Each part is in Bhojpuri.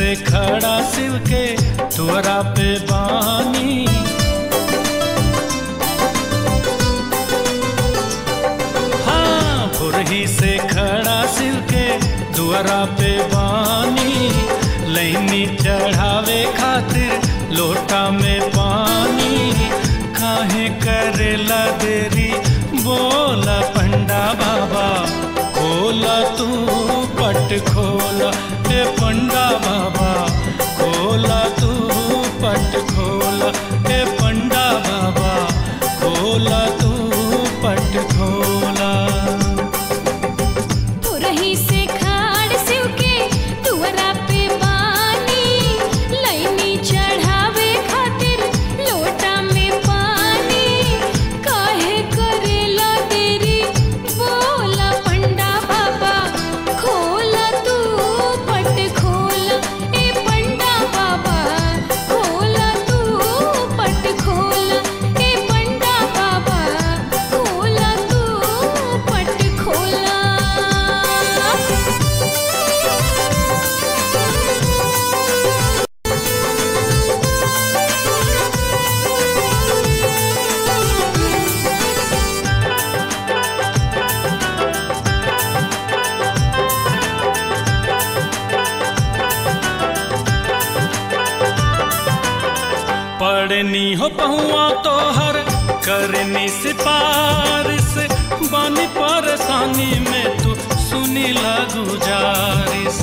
से खड़ा शिव के द्वारा पे बानी। हाँ, भोरही से खड़ा शिव के द्वारा पे बानी। लैनी चढ़ावे खातिर लोटा में पानी। काहे करेला देरी बोला पंडा बाबा, खोला तू पट खोला हे पंडा बाबा, खोला तू पट खोला हे पंडा बाबा, खोला तू पट खोला। पुरही से खाड़ शिव के दुआरा पे बानी। लैनी चढ़ावे खातिर लोटा में पानी। काहे करेला देरी बोला पंडा बाबा, खोला तू पट खोला ए पंडा बाबा, खोला तू पट खोला ए पंडा बाबा, खोला तू पट खोला। पड़नी हो पहुआ तोहर करनी सिफारिश। बानी परेशानी में तू सुनी ला गुजारिश।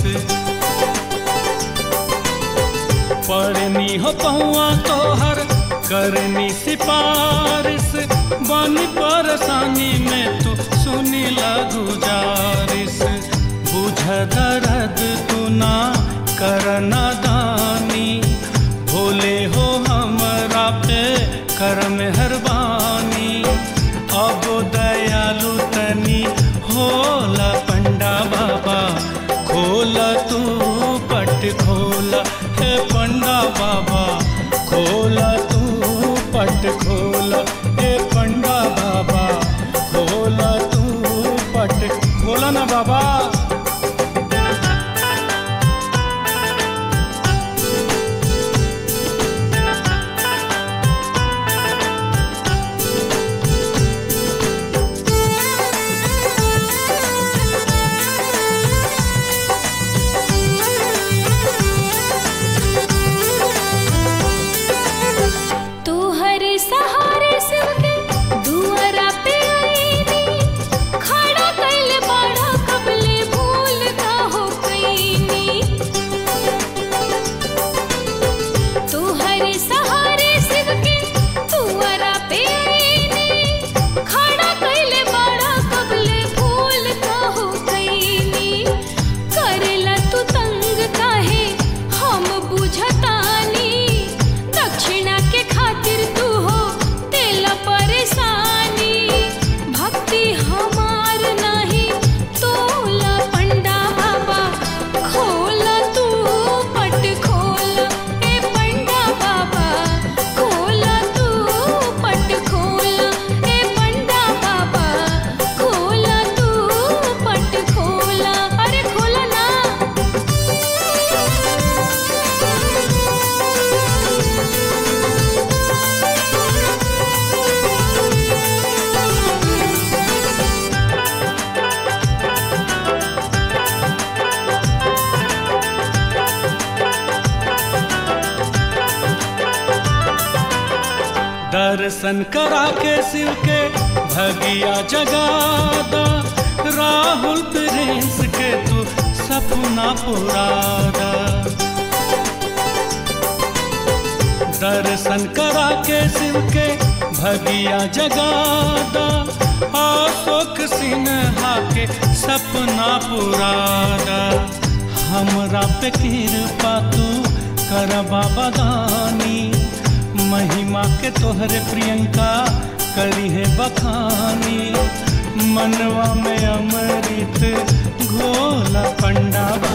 पड़नी हो पहुआ तोहर करनी सिफारिश। बानी परेशानी में तू सुनी ला गुजारिश। बुझ दर्द तू ना करना दानी। भोले हो हमरा पे कर मेहरबानी। अब दयालु तनी होला पंडा बाबा, खोला तू पट खोला हे पंडा बाबा, खोला तू पट खोला हे पंडा बाबा, खोला तू पट खोला ना बाबा। दर्शन करा के शिव के भगिया जगादा। राहुल प्रिंस के तू सपना पुरादा। दर्शन करा के शिव के भगिया जगादा। अशोक सिन्हा के सपना पुरादा। हमरा पे कृपा तू कर बाबा दानी। महिमा के तोहरे प्रियंका करी है बखानी। मनवा में अमृत घोला पंडा।